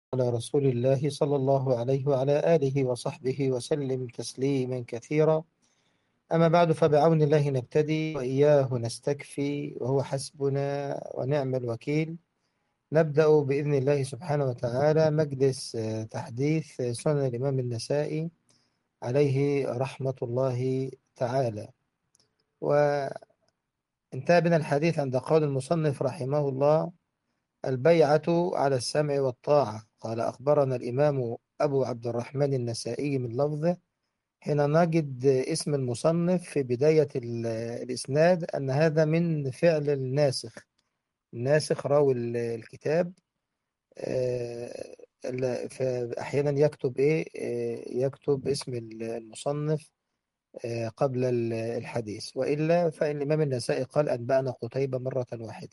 على رسول الله صلى الله عليه وعلى آله وصحبه وسلم تسليما كثيرا. أما بعد، فبعون الله نبتدي وإياه نستكفي، وهو حسبنا ونعم الوكيل. نبدأ بإذن الله سبحانه وتعالى مجلس تحديث سنن الإمام النسائي عليه رحمة الله تعالى. وانتهى بنا الحديث عند قول المصنف رحمه الله: البيعة على السمع والطاعة. قال: أخبرنا الإمام أبو عبد الرحمن النسائي من لفظه، حين نجد اسم المصنف في بداية الإسناد أن هذا من فعل الناسخ راوي الكتاب. آه، فأحيانا يكتب إيه، يكتب اسم المصنف قبل الحديث، وإلا فإن الإمام النسائي قال: أنبأنا قتيبة مرة واحدة.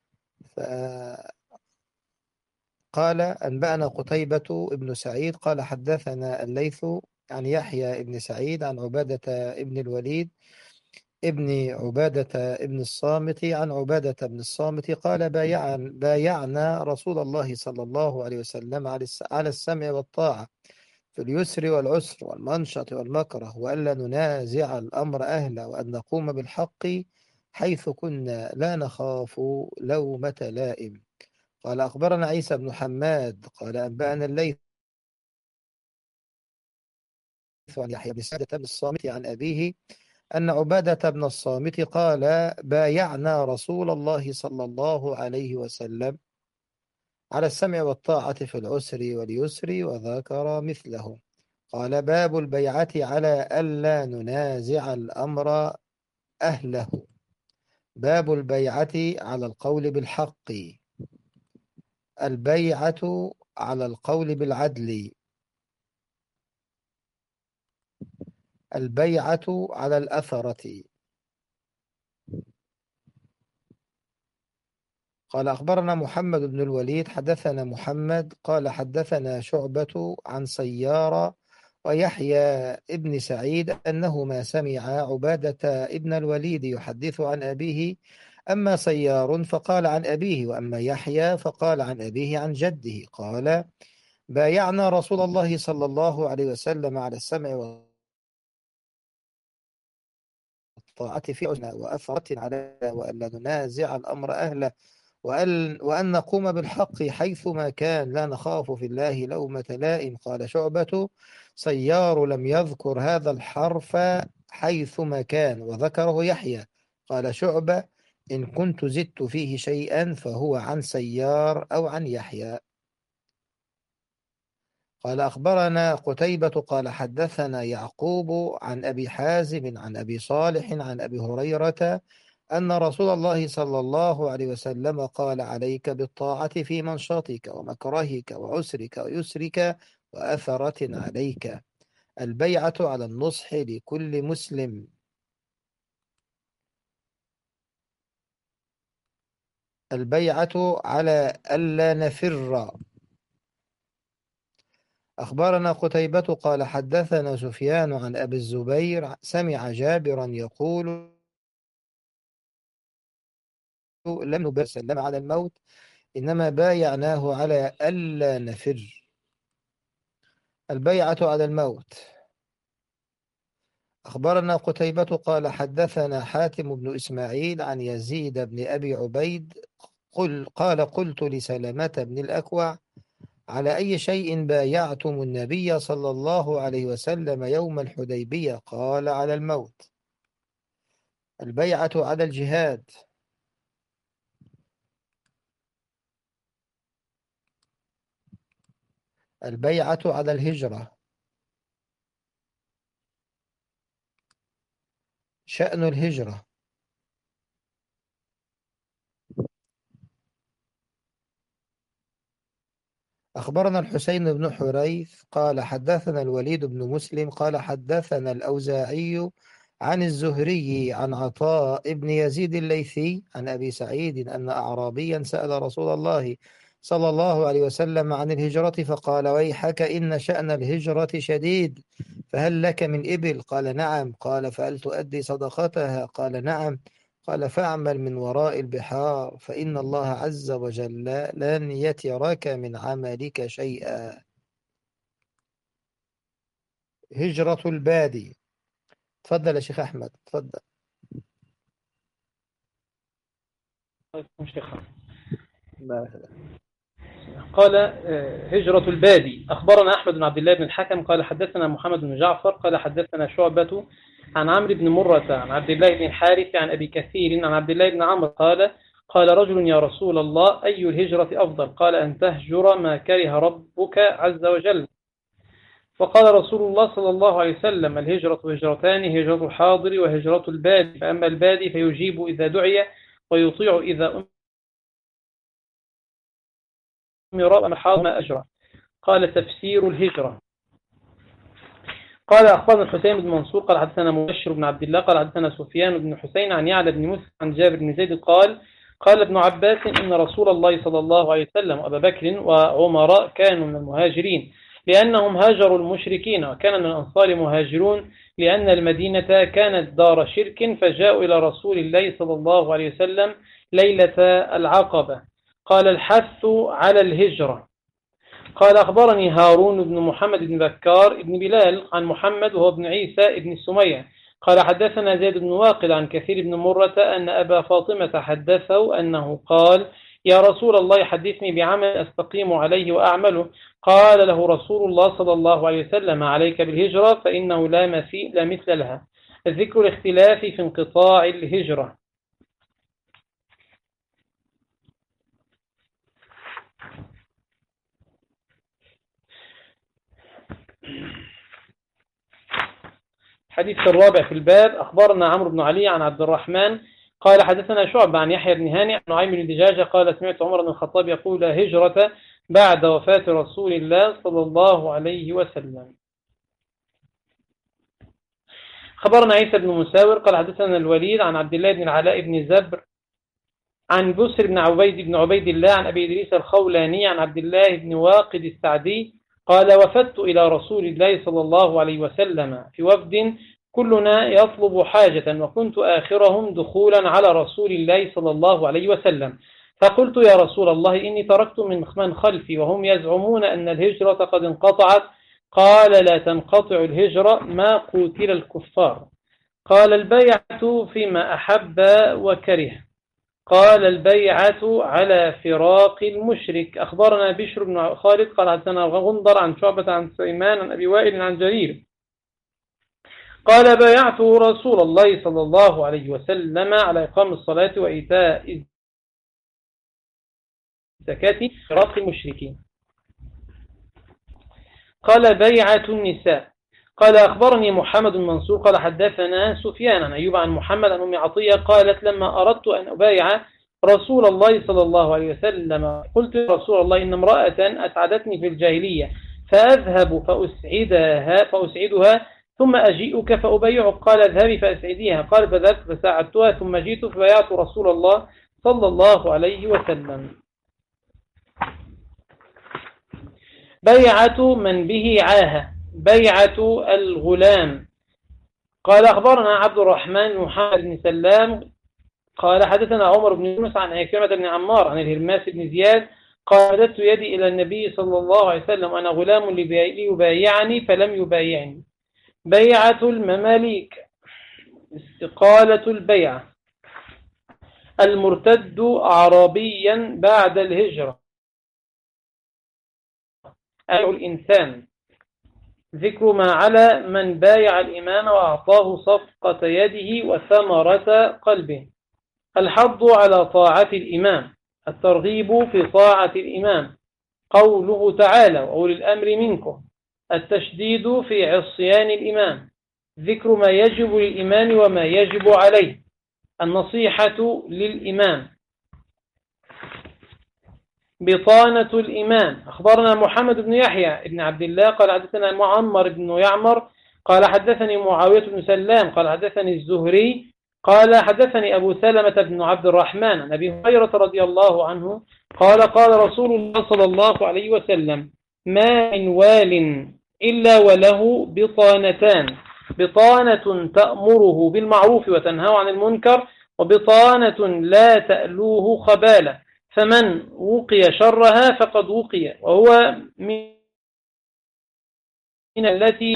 قال: أنبأنا قتيبة ابن سعيد قال: حدثنا الليث عن يحيى ابن سعيد عن عبادة ابن الوليد ابن عبادة ابن الصامت عن عبادة بن الصامت قال: بايعنا رسول الله صلى الله عليه وسلم على السمع والطاعة في اليسر والعسر والمنشط والمكره، وألا ننازع الأمر أهله، وأن نقوم بالحق حيث كنا لا نخاف لومة لائم. قال: أخبرنا عيسى بن حماد قال: أنبأنا الليث عن يحيى بن سعدة بن الصامت عن أبيه أن عبادة بن الصامت قال: بايعنا رسول الله صلى الله عليه وسلم على السمع والطاعة في العسر واليسر، وذكر مثله. قال: باب البيعة على ألا ننازع الأمر أهله. باب البيعة على القول بالحق، البيعة على القول بالعدل، البيعة على الأثرة. قال: أخبرنا محمد بن الوليد حدثنا محمد قال: حدثنا شعبة عن سيار ويحيى ابن سعيد أنهما سمع عبادة ابن الوليد يحدث عن أبيه. أما سيار فقال عن أبيه، وأما يحيى فقال عن أبيه عن جده. قال: بايعنا رسول الله صلى الله عليه وسلم على السمع والطاعة في عسنا وأثرة على، وألا ننازع الأمر أهله، وأن نقوم بالحق حيثما كان لا نخاف في الله لومة لائم. قال شعبة: سيار لم يذكر هذا الحرف حيثما كان، وذكره يحيى. قال شعبة: إن كنت زدت فيه شيئا فهو عن سيار أو عن يحيى. قال: أخبرنا قتيبة قال: حدثنا يعقوب عن أبي حازم عن أبي صالح عن أبي هريرة أن رسول الله صلى الله عليه وسلم قال: عليك بالطاعة في منشطك ومكرهك وعسرك ويسرك وأثرة عليك. البيعة على النصح لكل مسلم، البيعة على ألا نفر. أخبرنا قتيبة قال: حدثنا سفيان عن أبي الزبير سمع جابرا يقول: لم نبايع سلم على الموت، إنما بايعناه على ألا نفر. البيعة على الموت. أخبرنا قتيبة قال: حدثنا حاتم بن إسماعيل عن يزيد بن أبي عبيد قلت لسلمة بن الأكوع: على أي شيء بايعتم النبي صلى الله عليه وسلم يوم الحديبية؟ قال: على الموت. البيعة على الجهاد. البيعة على الهجرة. شأن الهجرة. أخبرنا الحسين بن حريث قال: حدثنا الوليد بن مسلم قال: حدثنا الأوزاعي عن الزهري عن عطاء بن يزيد الليثي عن أبي سعيد أن أعرابيا سأل رسول الله صلى الله عليه وسلم عن الهجرة فقال: ويحك إن شأن الهجرة شديد، فهل لك من إبل؟ قال: نعم. قال: فهل تؤدي صدقتها؟ قال: نعم. قال فاعمل من وراء البحار فإن الله عز وجل لن يترك من عملك شيئا. هجرة البادي. تفضل يا شيخ أحمد، تفضل. قال هجرة البادي. أخبرنا أحمد بن عبد الله بن الحكم قال حدثنا محمد بن جعفر قال حدثنا شعبة عن عمرو بن مرة عن عبد الله بن الحارث عن أبي كثير عن عبد الله بن عمرو قال رجل يا رسول الله أي الهجرة أفضل؟ قال أن تهجر ما كره ربك عز وجل. وقال رسول الله صلى الله عليه وسلم الهجرة هجرتان، هجرة الحاضر وهجرة البادي، فأما البادي فيجيب إذا دعي ويطيع إذا أمر الحاضر ما أجرى. قال تفسير الهجرة. قال أخبرنا الحسين بن منصور قال حدثنا مبشر بن عبد الله قال حدثنا سفيان بن حسين عن يعلى بن مسلم عن جابر بن زيد قال ابن عباس إن رسول الله صلى الله عليه وسلم وأبا بكر وعمر كانوا من المهاجرين لأنهم هاجروا المشركين، وكان من الأنصار مهاجرون لأن المدينة كانت دار شرك، فجاءوا إلى رسول الله صلى الله عليه وسلم ليلة العقبة. قال الحث على الهجرة. قال أخبرني هارون بن محمد بن بكار بن بلال عن محمد وهو ابن عيسى بن السمية قال حدثنا زيد بن واقد عن كثير بن مرة أن أبا فاطمة حدثه أنه قال يا رسول الله حدثني بعمل أستقيم عليه وأعمله. قال له رسول الله صلى الله عليه وسلم عليك بالهجرة فإنه لا مثل لها. الذكر الاختلاف في انقطاع الهجرة. الحديث الرابع في الباب. أخبرنا عمرو بن علي عن عبد الرحمن قال حدثنا شعبة عن يحيى بن هاني عن نعيم بن دجاجة قال سمعت عمر بن الخطاب يقول هجرة بعد وفاة رسول الله صلى الله عليه وسلم. خبرنا عيسى بن مساور قال حدثنا الوليد عن عبد الله بن العلاء بن زبر عن بسر بن عبيد الله عن أبي إدريس الخولاني عن عبد الله بن واقد السعدي قال وفدت إلى رسول الله صلى الله عليه وسلم في وفد كلنا يطلب حاجة، وكنت آخرهم دخولا على رسول الله صلى الله عليه وسلم، فقلت يا رسول الله إني تركت من خلفي وهم يزعمون أن الهجرة قد انقطعت. قال لا تنقطع الهجرة ما قتل الكفار. قال البيعة فيما أحب وكره. قال البيعة على فراق المشرك. أخبرنا بشر بن خالد قال حدثنا غندر عن شعبة عن سليمان عن أبي وائل عن جرير قال بايعت رسول الله صلى الله عليه وسلم على إقام الصلاة وإيتاء الزكاة فراق المشركين. قال بيعة النساء. قال أخبرني محمد بن منصور قال حدثنا سفيان عن أيوب عن محمد عن أم عطية قالت لما أردت أن أبايع رسول الله صلى الله عليه وسلم قلت يا رسول الله إن امرأة أسعدتني في الجاهلية فأذهب فأسعدها ثم أجيئك فأبايعك. قال اذهبي فأسعديها. قال فذهبت فساعدتها ثم جئت فبايعت رسول الله صلى الله عليه وسلم. بيعة من به عاهة. بيعة الغلام. قال أخبرنا عبد الرحمن محمد بن سلام قال حدثنا عمر بن يونس عن عكرمة بن عمار عن الهرماس بن زياد قال مددت يدي إلى النبي صلى الله عليه وسلم أنا غلام ليبايعني فلم يبايعني. بيعة المماليك. استقالة البيعة. المرتد أعرابيا بعد الهجرة. أي الإنسان. ذكر ما على من بايع الإمام وأعطاه صفقة يده وثمرة قلبه. الحض على طاعة الإمام. الترغيب في طاعة الإمام. قوله تعالى وأولي الأمر منكم. التشديد في عصيان الإمام. ذكر ما يجب للإمام وما يجب عليه. النصيحة للإمام. بطانة الإمام. أخبرنا محمد بن يحيى بن عبد الله قال حدثنا معمر بن يعمر قال حدثني معاوية بن سلام قال حدثني الزهري قال حدثني أبو سلمة بن عبد الرحمن عن أبي هريرة رضي الله عنه قال قال رسول الله صلى الله عليه وسلم ما من وال إلا وله بطانتان، بطانة تأمره بالمعروف وتنهى عن المنكر، وبطانة لا تألوه خبالة، فمن وقي شرها فقد وقي، وهو من التي.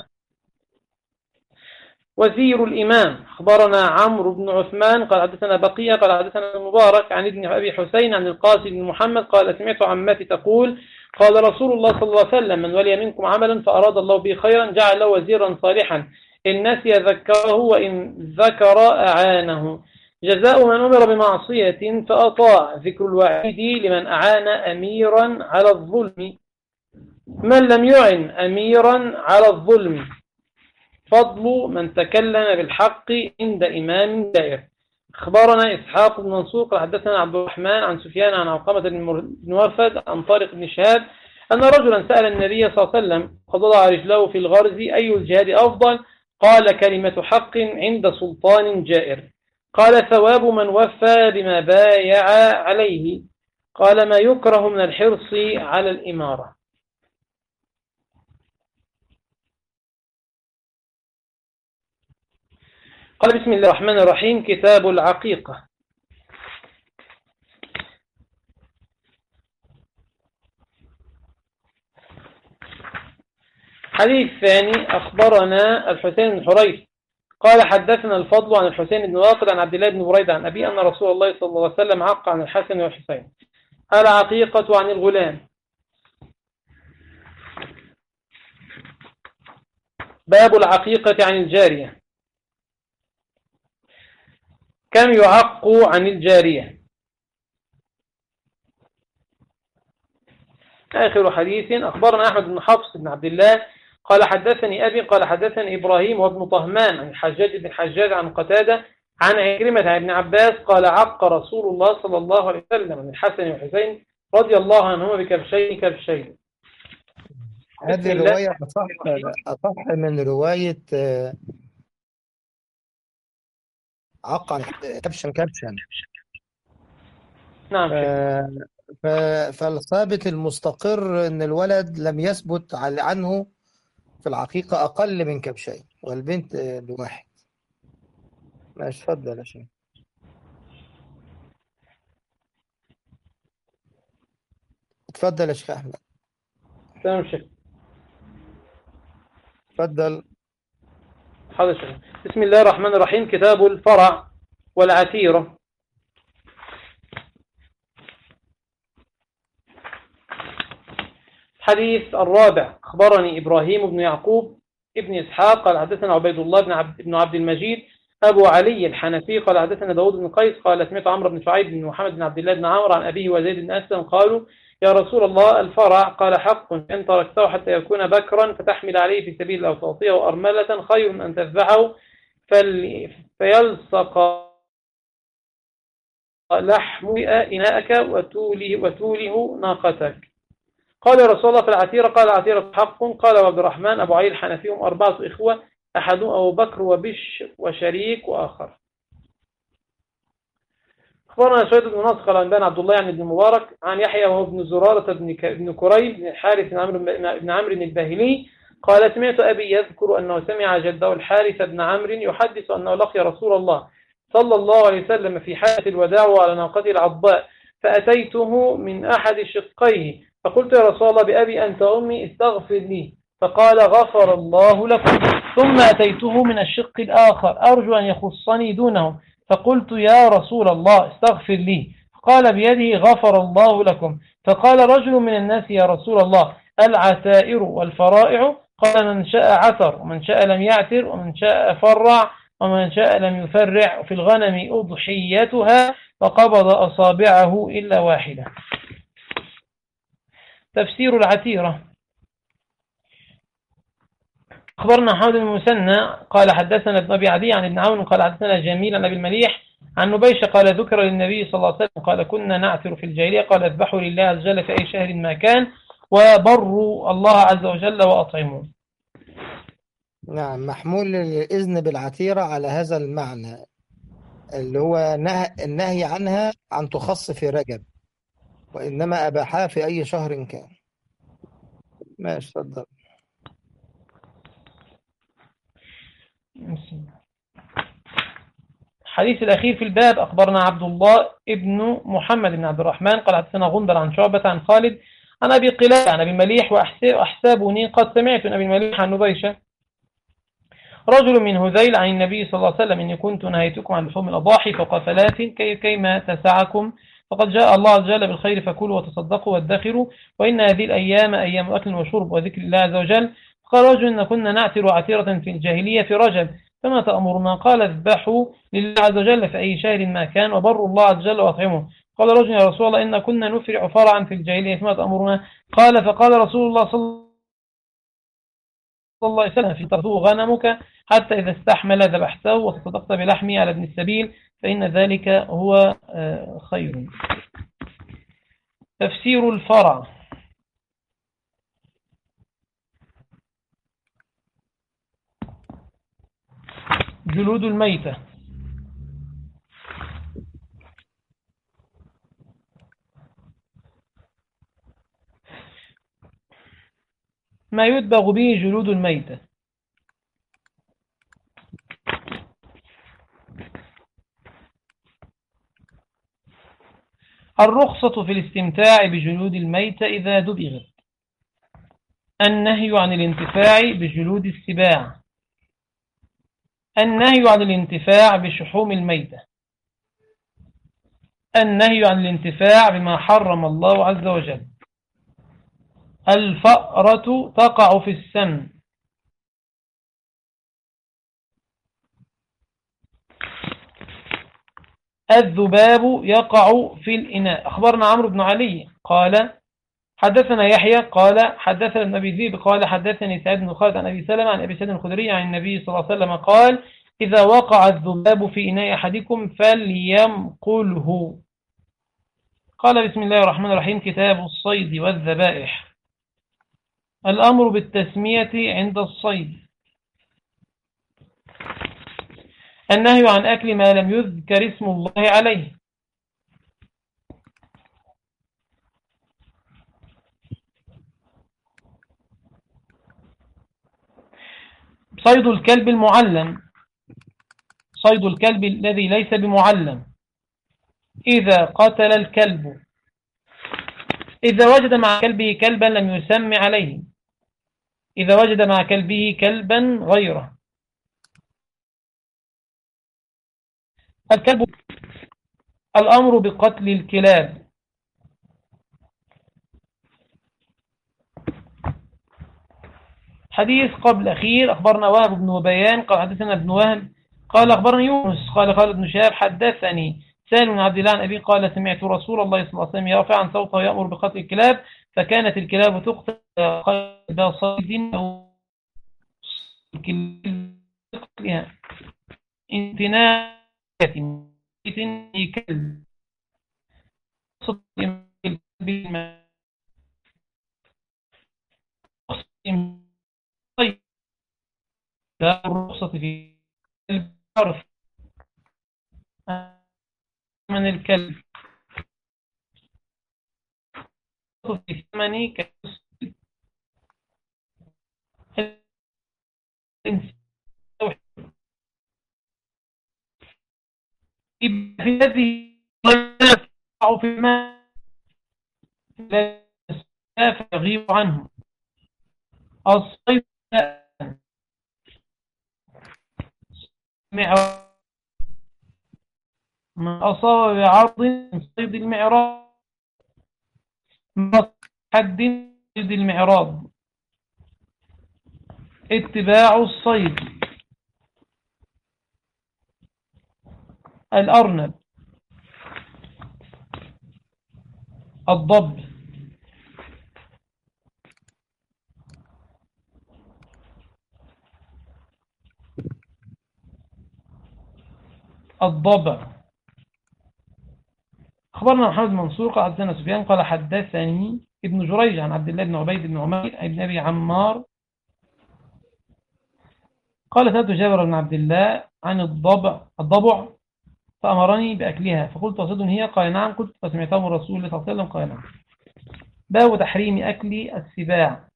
وزير الإمام أخبرنا عمرو بن عثمان قال حدثنا بقية قال حدثنا المبارك عن ابن أبي حسين عن القاسم بن محمد قال سمعت عمتي تقول قال رسول الله صلى الله عليه وسلم: من ولي منكم عملا فأراد الله به خيرا جعل له وزيرا صالحا، إن نسي ذكره وإن ذكر أعانه. جزاء من أمر بمعصية فأطاع، ذكر الوعيد لمن أعان أميرا على الظلم. من لم يعن أميرا على الظلم. فضل من تكلم بالحق عند إمام دائر. أخبرنا إسحاق بن منصور قال حدثنا عبد الرحمن عن سفيان عن علقمة بن وفد عن طارق بن شهاب أن رجلا سأل النبي صلى الله عليه وسلم قد وضع رجله في الغرز: أي الجهاد أفضل؟ قال: كلمة حق عند سلطان جائر. قال: ثواب من وفى بما بايع عليه. قال: ما يكره من الحرص على الإمارة. قال: بسم الله الرحمن الرحيم. كتاب العقيقة. حديث ثاني. أخبرنا الحسين بن حريث قال حدثنا الفضل عن الحسين بن واقد عن عبد الله بن بريدة عن أبي أن رسول الله صلى الله عليه وسلم عق عن الحسن والحسين. العقيقة عن الغلام. باب العقيقة عن الجارية. كم يعق عن الجارية؟ آخر حديث. أخبرنا أحمد بن حفص بن عبد الله قال حدثني أبي قال حدثني إبراهيم وابن طهمان عن الحجاج بن حجاج عن قتادة عن عكرمة عن ابن عباس قال عق رسول الله صلى الله عليه وسلم عن الحسن والحسين رضي الله عنهما بكبشين كبشين. هذه الرواية أصح من رواية عق كبشا كبشا. نعم. فالثابت المستقر أن الولد لم يثبت عنه في العقيقة أقل من كبشين والبنت بواحد. ماشي، اتفضل يا شيخ. اتفضل يا شيخ أحمد. تمام شيخ. اتفضل. حاضر شيخ. بسم الله الرحمن الرحيم. كتاب الفرع والعتيرة. حديث الرابع. أخبرني إبراهيم بن يعقوب ابن إسحاق قال حدثنا عبيد الله بن عبد المجيد أبو علي الحنفي قال حدثنا داود بن قيس قال سمعت عمرو بن شعيب بن محمد بن عبد الله بن عمرو عن أبيه وزيد بن أسلم قالوا: يا رسول الله الفرع. قال: حق إن تركته حتى يكون بكرا فتحمل عليه في سبيل الله وتعطيه أرملة خير من أن تذبحه فيلصق لحم إناءك وتوله ناقتك. قال يا رسول الله في العتيرة. قال: العتيرة حق. قال عبد الرحمن أبو علي الحنفي: هم 4 إخوة، أحدهم أبو بكر وبش وشريك وآخر. أخبرنا شهيد بن نصر قال عن عبد الله بن المبارك عن يحيى وهو ابن زرارة بن كريب بن الحارث بن عمرو الباهلي قال: سمعت أبي يذكر أنه سمع جده الحارث بن عمرو يحدث أنه لقي رسول الله صلى الله عليه وسلم في حالة الوداع وعلى ناقته العضاء، فأتيته من أحد شقيه فقلت: يا رسول الله بأبي أنت أمي استغفر لي. فقال: غفر الله لكم. ثم أتيته من الشق الآخر أرجو أن يخصني دونه فقلت: يا رسول الله استغفر لي. قال بيده: غفر الله لكم. فقال رجل من الناس: يا رسول الله العتائر والفرائع؟ قال: من شاء عثر ومن شاء لم يعتر ومن شاء فرع ومن شاء لم يفرع، في الغنم أضحيتها. فقبض أصابعه إلا واحدة. تفسير العتيرة. أخبرنا حمد بن المثنى قال حدثنا ابن أبي عدي عن ابن عون قال حدثنا جميل عن أبي المليح عن نبيش قال: ذكر للنبي صلى الله عليه وسلم قال: كنا نعثر في الجاهلية. قال: اذبحوا لله عز وجل في أي شهر ما كان وبروا الله عز وجل وأطعموا. نعم، محمول الإذن بالعتيرة على هذا المعنى اللي هو النهي عنها عن تخص في رجب، وإنما أباحها في أي شهر كان. ماشي، اتفضل. الحديث الأخير في الباب أخبرنا عبد الله ابن محمد بن عبد الرحمن قال حدثنا غندر عن شعبة عن خالد عن أبي قلابة عن أبي مليح وأحسابني قد سمعت أبي مليح عن نبيشة رجل من هذيل عن النبي صلى الله عليه وسلم إني كنت نهيتكم عن لحوم الأضاحي فقفلات كيما تسعكم فقد جاء الله عز وجل بالخير فكلوا وتصدقوا وادخروا وإن هذه الأيام أيام أكل وشرب وذكر الله عز وجل. قال رجل إن كنا نعتر عتيرة في الجاهلية في رجب فما تأمرنا؟ قال اذبحوا لله عز وجل في أي شهر ما كان وبروا الله عز وجل وأطعموا. قال رجل يا رسول الله إن كنا نفرع فرعا في الجاهلية فما تأمرنا؟ قال فقال رسول الله صلى الله عليه وسلم في تغذو غنمك حتى إذا استحمل ذبحته وتصدقت بلحمه على ابن السبيل فإن ذلك هو خير. تفسير الفرع. جلود الميتة. ما يدبغ به جلود الميتة. الرخصة في الاستمتاع بجلود الميتة إذا دبغت. النهي عن الانتفاع بجلود السباع. النهي عن الانتفاع بشحوم الميتة. النهي عن الانتفاع بما حرم الله عز وجل. الفأرة تقع في السمن. الذباب يقع في الإناء. أخبرنا عمرو بن علي قال حدثنا يحيى قال حدثنا ابن أبي ذئب قال حدثني سعيد بن خالد عن أبي سلمة عن أبي سعيد الخدري عن النبي صلى الله عليه وسلم قال إذا وقع الذباب في إناء أحدكم فليمقله. قال بسم الله الرحمن الرحيم. كتاب الصيد والذبائح. الأمر بالتسمية عند الصيد. النهي عن أكل ما لم يذكر اسم الله عليه. صيد الكلب المعلم. صيد الكلب الذي ليس بمعلم. إذا قتل الكلب. إذا وجد مع كلبه كلبا لم يسمى عليه. إذا وجد مع كلبه كلبا غيره. الكلب. الأمر بقتل الكلاب. حديث قبل أخير. أخبرنا وهب بن وبيان قال حدثنا ابن وهب قال أخبرني يونس قال خالد بن شهاب حدثني سالم بن عبد الله عن أبي قال سمعت رسول الله صلى الله عليه وسلم يرفع عن صوته ويأمر بقتل الكلاب فكانت الكلاب تقتل قلب صيد أو قتلها انتناء كلب الرخصة في الحرف من الكلب في ثمن في هذه يقع في ما لا يغيب عنه الصيد ما أصاب بعرض من صيد المعراض حد صيد المعراض. اتباع الصيد. الأرنب. الضب. الضبع. أخبرنا محمد منصور قال حدثنا سفيان قال حدثني ابن جريج عن عبد الله بن عبيد بن عمير ابن أبي عمار قال سألت جابر بن عبد الله عن الضبع فأمرني بأكلها فقلت أصد هي قال نعم قلت فسمعته من رسول الله صلى الله عليه وسلم قال نعم. باب تحريم أكل السباع.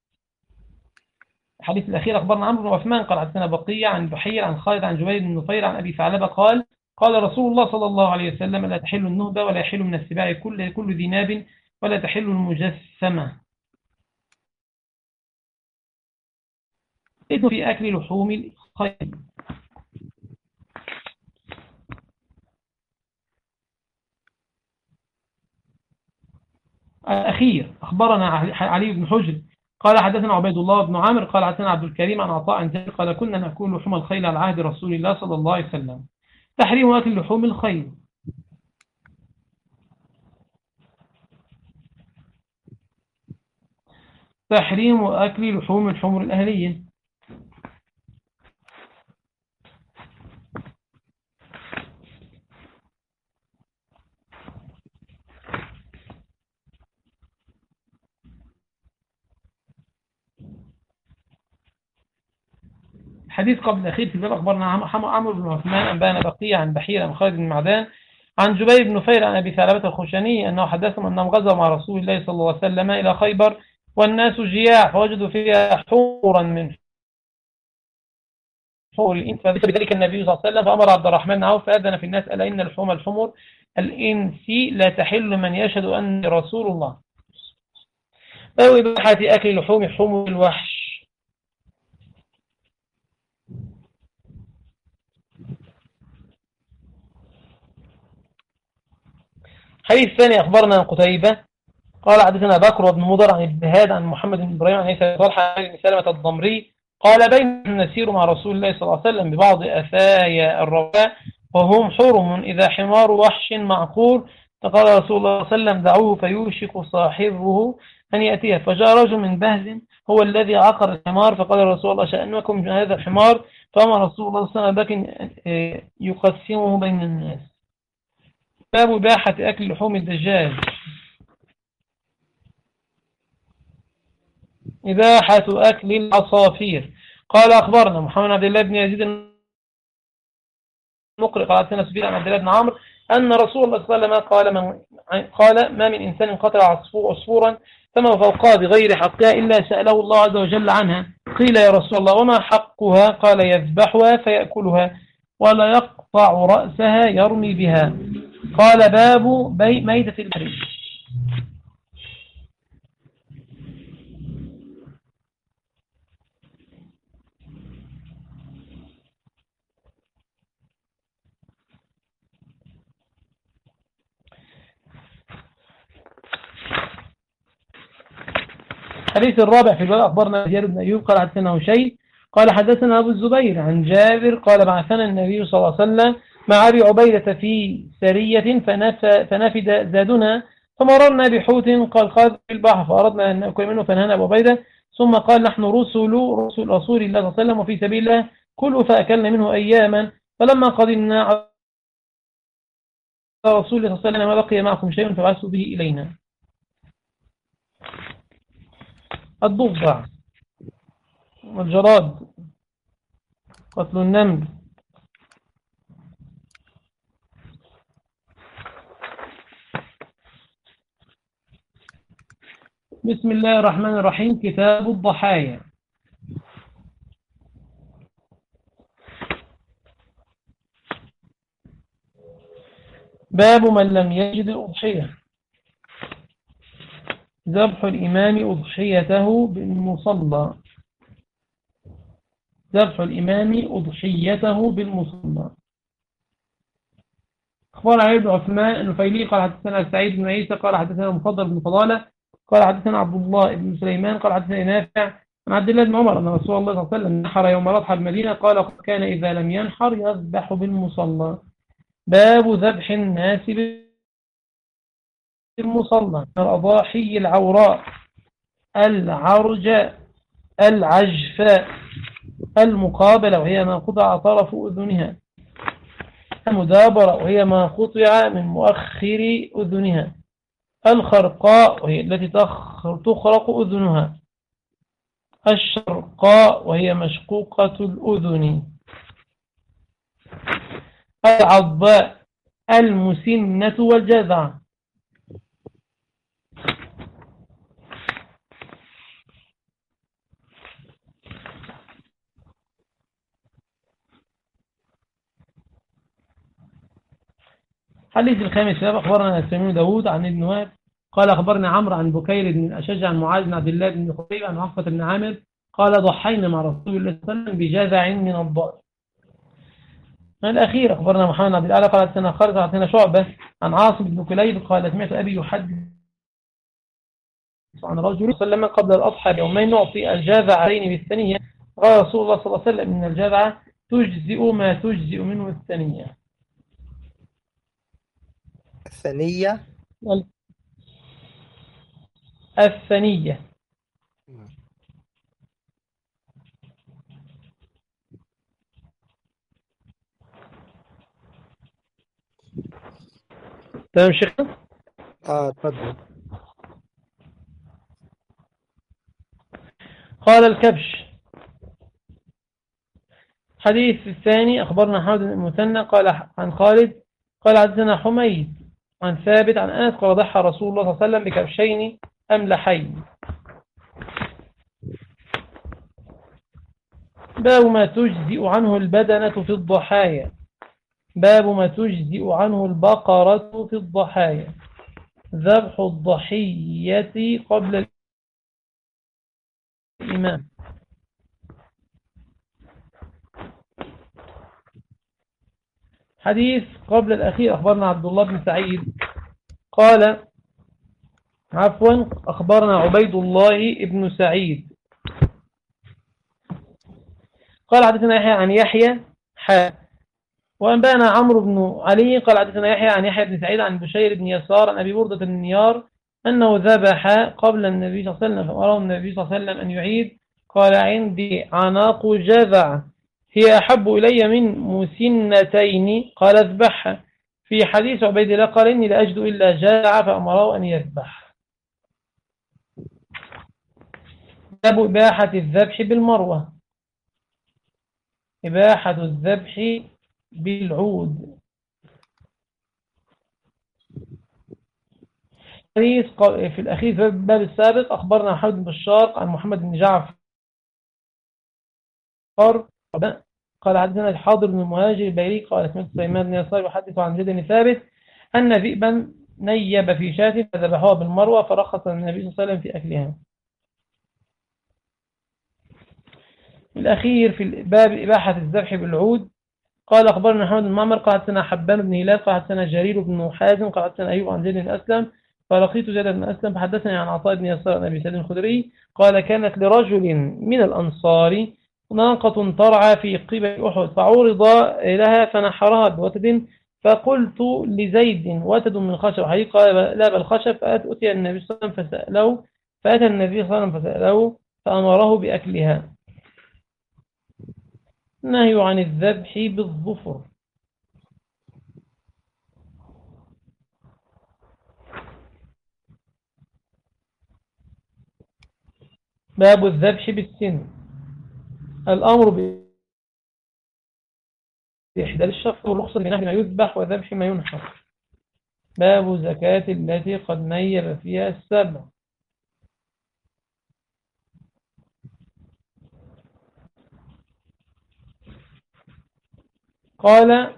الحديث الأخير أخبرنا عمرو بن عثمان قال حدثنا بقية عن بحير عن خالد عن جبير بن نفير عن أبي ثعلبة قال قال رسول الله صلى الله عليه وسلم: لا تحل النهبة ولا يحل من السباع كل ذي ناب ولا تحل المجسمة. إذن في أكل لحوم الخيل. الأخير أخبرنا علي بن حجر قال حدثنا عبيد الله بن عامر قال حدثنا عبد الكريم عن عطاء عن جابر قال كنا نأكل لحوم الخيل على عهد رسول الله صلى الله عليه وسلم. تحريم أكل لحوم الخيل. تحريم أكل لحوم الحمر الأهلية. حديث قبل الأخير في الباب أخبرنا عمرو بن عثمان أنبانا بقية عن بحير عن خالد بن معدان عن جبير بن نفير عن أبي ثعلبة الخشني أنه حدثهم أنهم غزوا مع رسول الله صلى الله عليه وسلم إلى خيبر والناس جياع فوجدوا فيها حورا من حور الإنس فذكر بذلك النبي صلى الله عليه وسلم فأمر عبد الرحمن بن عوف فأذن في الناس ألا إن لحوم الحمر الإنس لا تحل من يشهد أن رسول الله. أو إباحة أكل لحوم حمر الوحش. حديث الثاني أخبرنا عن قتيبة قال حدثنا بكر بن مضر عن ابن هاد عن محمد بن إبراهيم عن عيسى طلحة عن سلمة الضمري قال بين نسير مع رسول الله صلى الله عليه وسلم ببعض أثايا الرواء وهم حرم إذا حمار وحش معقور فقال رسول الله صلى الله عليه وسلم دعوه فيوشك صاحبه أن يأتيه فجاء رجل من بهز هو الذي عقر الحمار فقال رسول الله شأنكم هذا الحمار فأمر رسول الله صلى الله عليه وسلم يقسمه بين الناس. باب إباحة أكل لحوم الدجاج. إباحة أكل العصافير. قال أخبرنا محمد بن عبد الله بن يزيد المقرئ قال حدثنا سفيان عن عبد الله بن عمرو أن رسول الله صلى الله عليه وسلم قال ما من إنسان قتل عصفورا فما فوقها بغير حقها إلا سأله الله عز وجل عنها. قيل يا رسول الله وما حقها؟ قال يذبحها فيأكلها ولا يقطع رأسها يرمي بها. قال باب ميتة البحر. الحديث الرابع في الباب أخبرنا زياد بن أيوب قال حدثنا هشيم قال حدثنا أبو الزبير عن جابر قال بعثنا النبي صلى الله عليه وسلم مع أبي عبيدة في سرية فنفد زادنا فمررنا بحوت قال خاذ في البحر فأردنا أن نأكل منه فنهانا أبو عبيدة ثم قال نحن رسل رسول الله صلى الله عليه وسلم وفي سبيل الله كلوا فأكلنا منه أياما فلما قدمنا على رسول الله صلى الله عليه وسلم ما بقي معكم شيء فبعثوا به إلينا. الضفدع والجراد قتل النمل. بسم الله الرحمن الرحيم. كتاب الضحايا. باب من لم يجد الأضحية. ذبح الإمام أضحيته بالمصلى. ذبح الإمام أضحيته بالمصلى. أخبر علي بن عثمان النفيلي قال حدثنا سعيد بن عيسى قال حدثنا مفضل بن فضالة قال حدثنا عبد الله بن سليمان قال حدثنا نافع عن عبد الله بن عمر أن رسول الله صلى الله عليه وسلم نحر يوم الأضحى المدينة قال كان إذا لم ينحر يذبح بالمصلى. باب ذبح الناس بالمصلى. الأضاحي العوراء العرجاء العجفاء المقابلة وهي ما قطع طرف أذنها المدابرة وهي ما قطع من مؤخر أذنها الخرقاء وهي التي تخرق أذنها الشرقاء وهي مشقوقة الأذن العضباء المسنة والجذع. حديث الخامس شباب أخبرنا سمير داود عن ابن وهب قال أخبرنا عمرو عن بكير بن الأشج عن معاذ بن عبد الله بن خبيب عن عقبة بن عامر قال ضحينا مع رسول الله صلى الله عليه وسلم بجذع من الضأن. الأخير أخبرنا محمد عبد الأعلى قال حدثنا خالد قال حدثنا شعبة عن عاصم بن كليب قال سمعت أبي يحدث عن رجل صلى الله عليه وسلم قبل الأضحى بيومين نعطي الجاذعين بالثانية قال رسول الله صلى الله عليه وسلم إن الجاذعة تجزئ ما تجزئ منه الثانية. الثانية. الثانية. تمام شيخ. تفضل. قال الكبش. حديث الثاني أخبرنا حمد بن المثنى قال عن خالد قال حدثنا حميد عن ثابت عن أنس قال ضحى رسول الله صلى الله عليه وسلم بكبشين أملحين. باب ما تجزئ عنه البدنة في الضحايا. باب ما تجزئ عنه البقرة في الضحايا. ذبح الضحية قبل الإمام. حديث قبل الأخير أخبرنا عبد الله بن سعيد قال أخبرنا عبيد الله بن سعيد قال حدثنا يحيى عن يحيى وأنبأنا عمرو بن علي قال حدثنا يحيى عن يحيى بن سعيد عن بشير بن يسار عن أبي بردة بن نيار أنه ذبح قبل النبي صلى الله عليه وسلم فأمره النبي صلى الله عليه وسلم أن يعيد قال عندي عناق جذع هي أحب إلي من مسنتين قال اذبحها. في حديث عبيد الله قال إني لا أجد إلا جذع فأمره أن يذبح. باب إباحة الذبح بالمروة. إباحة الذبح بالعود. في الأخير في الباب السابق أخبرنا محمد بن بشار عن محمد بن جعفر قال حدثنا الحاضر بن المهاجر البيري قال سمعت سليمان بن يسار يحدث عن زيد بن ثابت أن ذئبا نيب في شاة فذبحوها بالمروة فرخص النبي صلى الله عليه وسلم في أكلها. الأخير في باب إباحة الذبح بالعود قال أخبرنا محمد بن معمر قال حدثنا حبان بن هلال قال حدثنا جرير بن حازم قال حدثنا أيوب عن زيد بن أسلم فلقيت زيد بن أسلم فحدثني عن عطاء بن يسار عن أبي سعيد الخدري قال كانت لرجل من الأنصار ناقة ترعى في قبل أحد فعرض لها فنحرها بوتد فقلت لزيد وتد من خشب حديد قال لا بل خشب فأتي النبي صلى الله عليه وسلم فسأله فأتى النبي صلى الله عليه وسلم فسأله فأمره بأكلها. نهي عن الذبح بالظفر. باب الذبح بالسن. الأمر بإحدى الشخص والرخصة بنحو ما يذبح وذبح ما ينحر. باب زكاة التي قد نيب فيها السبع. قال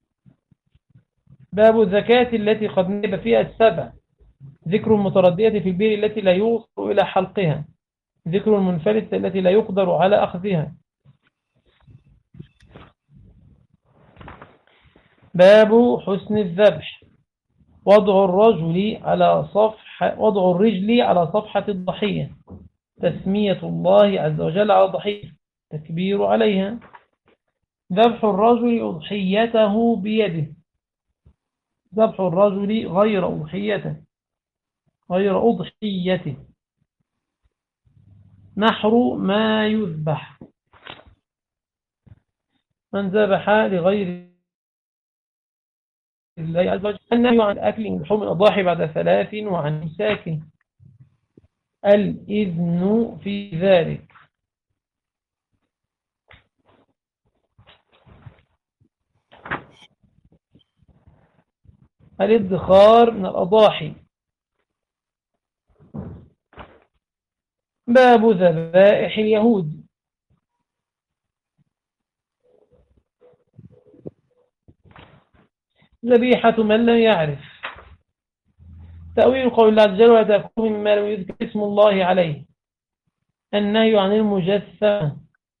باب الزكاة التي قد نيب فيها السبع. ذكر المتردية في البير التي لا يوصل إلى حلقها. ذكر المنفلتة التي لا يقدر على أخذها. باب حسن الذبح. وضع الرجل وضع الرجل على صفحة الضحية. تسمية الله عز وجل على الضحية. تكبير عليها. ذبح الرجل أضحيته بيده. ذبح الرجل غير أضحيته. نحر ما يذبح. من ذبح لغير الله عز وجل. النهي عن أكل لحوم الأضاحي بعد 3 وعن إمساك. الإذن في ذلك. الادخار من الأضاحي. باب ذبائح اليهود. ذبيحة من لم يعرف. تأويل قول الله عز وجل: ولا تأكلوا مما لم يذكر اسم الله عليه. النهي عن المجسمة.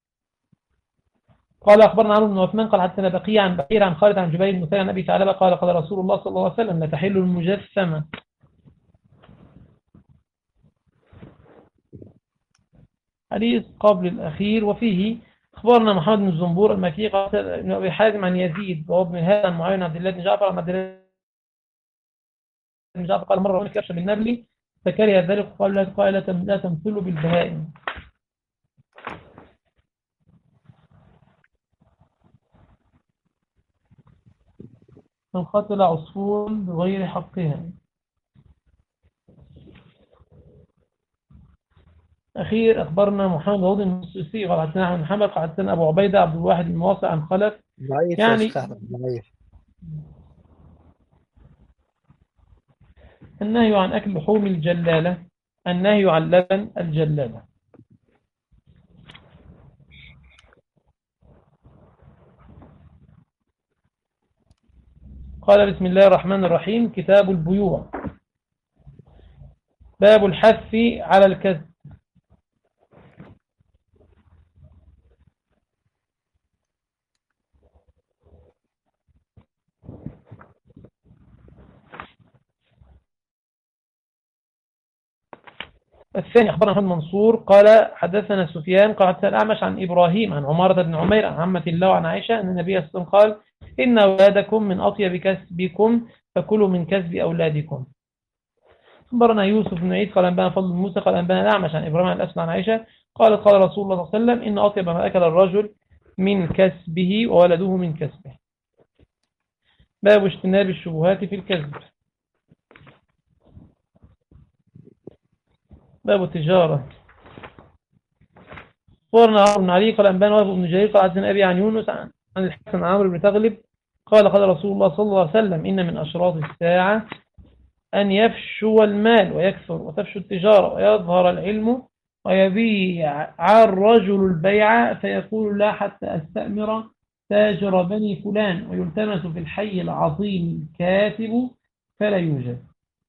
قال أخبرنا عمرو بن عثمان قال حدثنا بقية عن بحير عن خالد عن جبير بن عن أبي ثعلبة قال قال رسول الله صلى الله عليه وسلم: لا تحل المجسمة. حديث قبل الأخير. وفيه أخبرنا محمد بن الزنبور المكي قال ابن أبي حازم عن يزيد وهو ابن هذا عن معاوية عبد الله بن جعفر عن عبد الله بن جعفر قال: مرة رأيت كبشا بالنبل فكره ذلك قال لا تمثل بالبهائم. من قتل عصفور بغير حقها. أخير أخبرنا محمد بن المسوسي قال حدثنا أحمد بن محمد قال حدثنا أبو عبيدة عبد الواحد بن واصع عن خلف. ضعيف يا يعني شيخ أحمد، ضعيف. النهي عن أكل لحوم الجلالة. النهي عن لبن الجلالة. قال: بسم الله الرحمن الرحيم. كتاب البيوع. باب الحث على الكذب. الثاني أخبرنا محمد منصور قال حدثنا سفيان قال حدثنا الأعمش عن إبراهيم عن عمارة بن عمير عن عمة الله وعن عائشة أن النبي صلى الله عليه وسلم قال: إن أولادكم من أطيب كسبكم فكلوا من كسب أولادكم. أخبرنا يوسف بن عيد قال أنبانا فضل موسى قال أنبانا الأعمش عن إبراهيم عن الأسود عن عائشة قالت: قال رسول الله صلى الله عليه وسلم: إن أطيب ما أكل الرجل من كسبه وولده من كسبه. باب اجتناب الشبهات في الكذب. باب التجارة. أخبرنا عمرو بن علي قال أنبانا وهب بن جرير قال حدثنا أبي عن يونس عن الحسن عن عمرو بن تغلب قال: قال رسول الله صلى الله عليه وسلم: إن من أشراط الساعة أن يفشو المال ويكثر وتفشو التجارة ويظهر العلم ويبيع الرجل البيع فيقول: لا حتى أستأمر تاجر بني فلان، ويلتمس في الحي العظيم الكاتب فلا يوجد.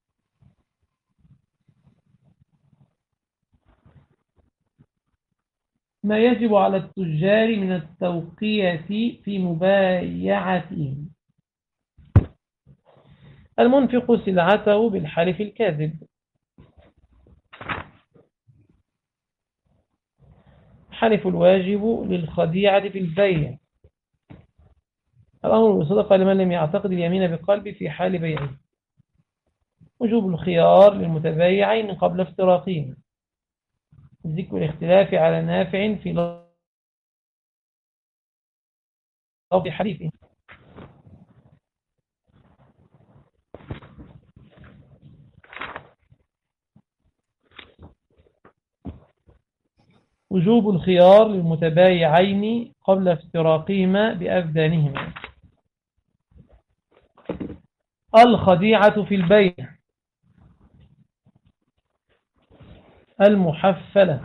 ما يجب على التجار من التوقية في مبايعتهم. المنفق سلعته بالحلف الكاذب. حلف الواجب للخديعة في البيع. الأمر بالصدقة لمن لم يعتقد اليمين بقلبه في حال بيعه. وجوب الخيار للمتبايعين قبل افتراقهما. ذكر الاختلاف على نافع في لفظ حليفه. وجوب الخيار للمتبايعين قبل افتراقهما بأبدانهما. الخديعة في البيع. المحفلة.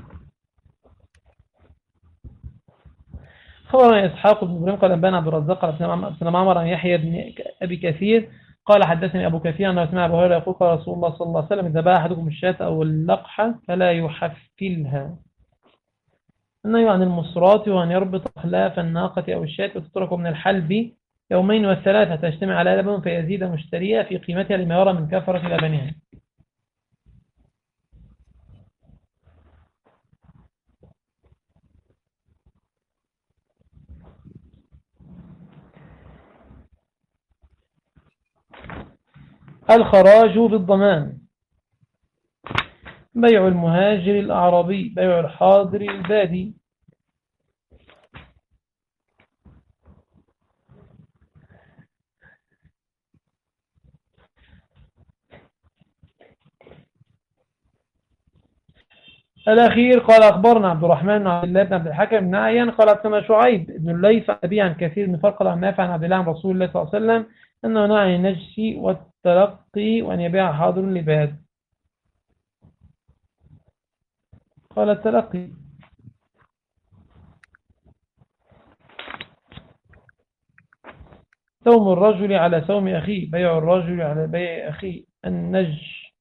خبرنا إسحاق بن إبراهيم قال أنبانا عبد الرزاق قال حدثنا معمر عن يحيى بن أبي كثير قال حدثني أبو كثير أنه سمع أبو هريرة يقول: قال رسول الله صلى الله عليه وسلم: إذا باع أحدكم الشاة أو اللقحة فلا يحفلها. النهي عن المصرات وأن يربط أخلاف الناقة أو الشاة وتترك من الحلب يومين والثلاثة تجتمع على لبن فيزيد مشتريها في قيمتها لما يرى من كثرة لبنها. الخراج بالضمان. بيع المهاجر الأعرابي. بيع الحاضر البادي. الأخير قال أخبرنا عبد الرحمن بن عبد الله بن عبد الحكم بن عيان قال حدثنا شعيب بن الليث عن أبي عن كثير من فرق عن نافع عن عبد الله عن رسول الله صلى الله عليه وسلم أنه نهى عن النجس والتلقي وأن يبيع حاضر لباد. قال: التلقي. صوم الرجل على صوم أخيه، بيع الرجل على بيع أخيه. النج.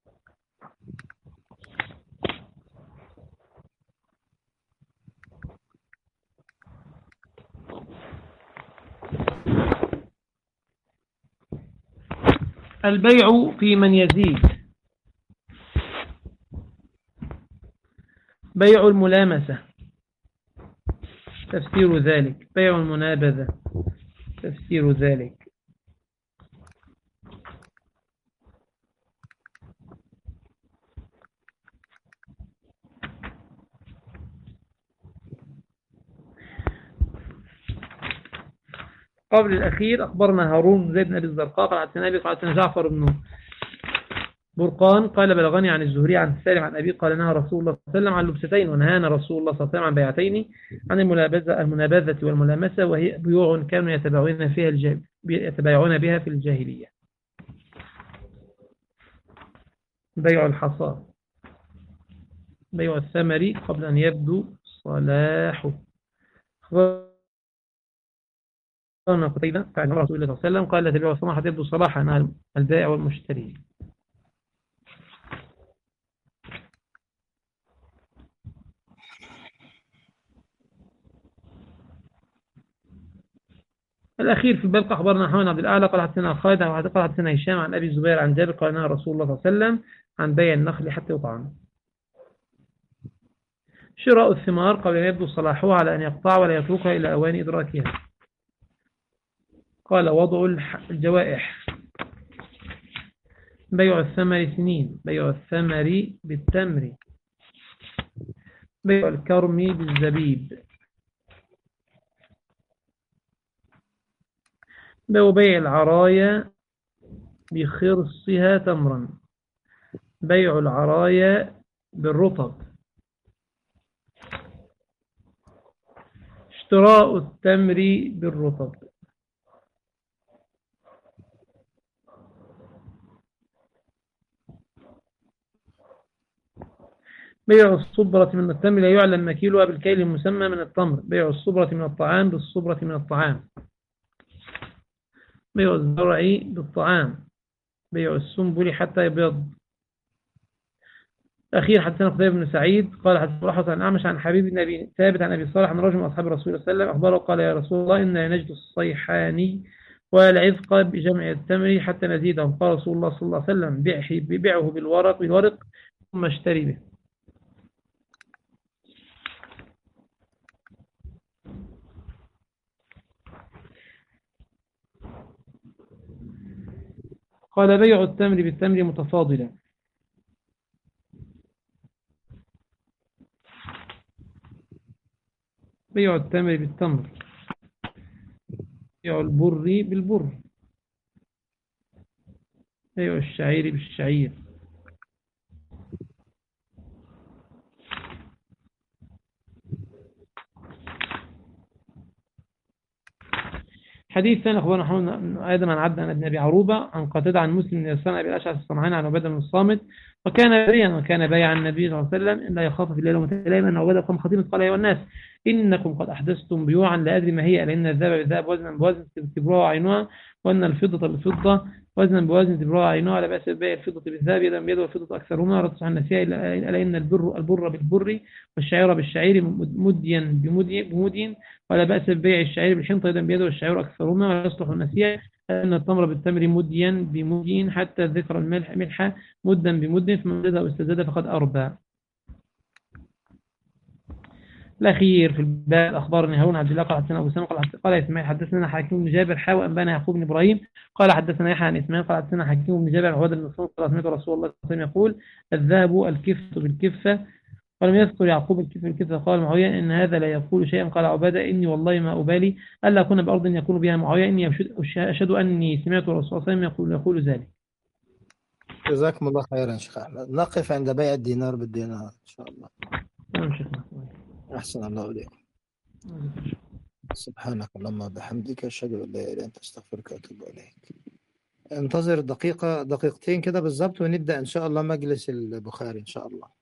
البيع في من يزيد. بيع الملامسة، تفسير ذلك. بيع المنابذة، تفسير ذلك. قبل الأخير أخبرنا هارون زيد بن أبي الزرقاء قال حدثنا أبي قال حدثنا جعفر بن برقان قال بلغني عن الزهري عن سالم عن أبي قال نهى رسول الله صلى الله عليه وسلم عن لبستين، ونهانا رسول الله صلى الله عليه وسلم عن بيعتين، عن المنابذة والملامسة، وهي بيوع كانوا يتبايعون بها في الجاهلية. بيع الحصى، بيع الثمر قبل أن يبدو صلاحه. قال قتيبة فعن رسول الله صلى الله عليه وسلم قال لا تبيع الثمر حتى يبدو صلاحا، البائع والمشتري. الأخير في الباب أخبرنا حمد عبد الأعلى قال حدثنا خالد قال حدثنا هشام عن أبي الزبير عن جابر قال نهى رسول الله صلى الله عليه وسلم عن بيع النخل حتى يطعم. شراء الثمار قبل أن يبدو صلاحها على أن يقطع ولا يتركها إلى أوان إدراكها. قال وضع الجوائح. بيع الثمر سنين، بيع الثمر بالتمر، بيع الكرم بالزبيب، بيع العرايا بخرصها تمرا، بيع العرايا بالرطب، اشتراء التمر بالرطب. بيع الصبرة من التمر لا يعلم مكيلها بالكيل المسمى من التمر، بيع الصبرة من الطعام بالصبرة من الطعام، بيع الزرع بالطعام، بيع السنبل حتى يبيض. أخير حدثنا قتيبة بن سعيد قال حدثنا رحمة عن أعمش عن حبيب بن أبي ثابت عن أبي صالح عن رجل من أصحاب رسول الله صلى الله عليه وسلم أخبره قال يا رسول الله إنا نجد الصيحاني والعذق بجمع التمر حتى نزيدهم. قال رسول الله صلى الله عليه وسلم بيعه بالورق ثم اشتري به. قال بيع التمر بالتمر متفاضلا. بيع التمر بالتمر، بيع البر بالبر، بيع الشعير بالشعير. حديث ثاني أخبرنا محمد بن آدم عن عبد عن ابن أبي عروبة عن قتادة عن مسلم بن يسار أبي الأشعث الصنعاني عن عبادة بن الصامت وكان بريا وكان بايع النبي صلى الله عليه وسلم إن لا يخاف في الليل ومتلائما أن عبادة قام خطيبا قال أيها الناس إنكم قد أحدثتم بيوعا لا أدري ما هي، لأن الذهب بالذهب وزنا بوزن تبروها عينها، وأن الفضة بالفضة وزنا بوزن تبروها عينها، لا بأس ببيع الفضة بالذهب يدا بيد والفضة أكثرهما رد عن النسيء ألا إن البر بالبر والشعير بالشعير مديا بمدي ولا بأس ببيع الشعير بالحنطة يدا بيد والشعير أكثرهما ولا يصلح النسيء أن التمر بالتمر مديا بمدي حتى ذكر الملح ملحة مدا بمد فمن زاد أو استزاد فقد أربى. الأخير في الباب أخبرني هارون عبد الله قال حدثنا أبو سلمة قال إسماعيل حدثنا حكيم بن جابر حاوى أنبانا يعقوب بن إبراهيم قال حدثنا يحيى عن إسماعيل قال حدثنا حكيم بن جابر عن عبادة بن الصامت قال سمعت رسول الله صلى الله عليه وسلم يقول الذهب الكفة بالكفة، ولم يذكر يعقوب الكفة بالكفة. قال معاوية إن هذا لا يقول شيئا. قال عبادة إني والله ما أبالي ألا أكون بأرض يكون بها معاوية إني أشهد أني سمعت الرسول صلى الله عليه وسلم يقول ذلك. جزاكم الله خيرا شيخ أحمد. نقف عند بيع الدينار بالدينار إن شاء الله. نعم شيخنا. أحسن الله إليكم. سبحانك اللهم وبحمدك أشهد أن لا إله إلا أنت أستغفرك وأتوب إليك. انتظر دقيقة دقيقتين كده بالظبط ونبدأ إن شاء الله مجلس البخاري إن شاء الله.